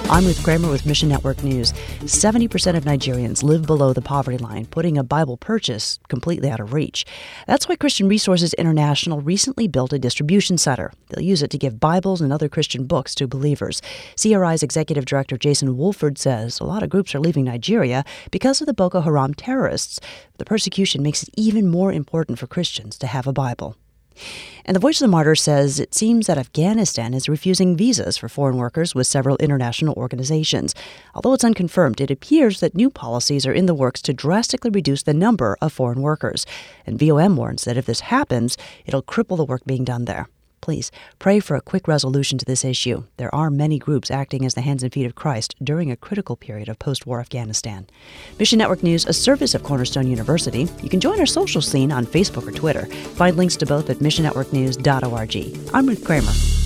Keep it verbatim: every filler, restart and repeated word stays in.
I'm Ruth Kramer with Mission Network News. seventy percent of Nigerians live below the poverty line, putting a Bible purchase completely out of reach. That's why Christian Resources International recently built a distribution center. They'll use it to give Bibles and other Christian books to believers. C R I's Executive Director Jason Wolford says a lot of groups are leaving Nigeria because of the Boko Haram terrorists. The persecution makes it even more important for Christians to have a Bible. And the Voice of the Martyr says it seems that Afghanistan is refusing visas for foreign workers with several international organizations. Although it's unconfirmed, it appears that new policies are in the works to drastically reduce the number of foreign workers. And V O M warns that if this happens, it'll cripple the work being done there. Please pray for a quick resolution to this issue. There are many groups acting as the hands and feet of Christ during a critical period of post-war Afghanistan. Mission Network News, a service of Cornerstone University. You can join our social scene on Facebook or Twitter. Find links to both at mission network news dot org. I'm Ruth Kramer.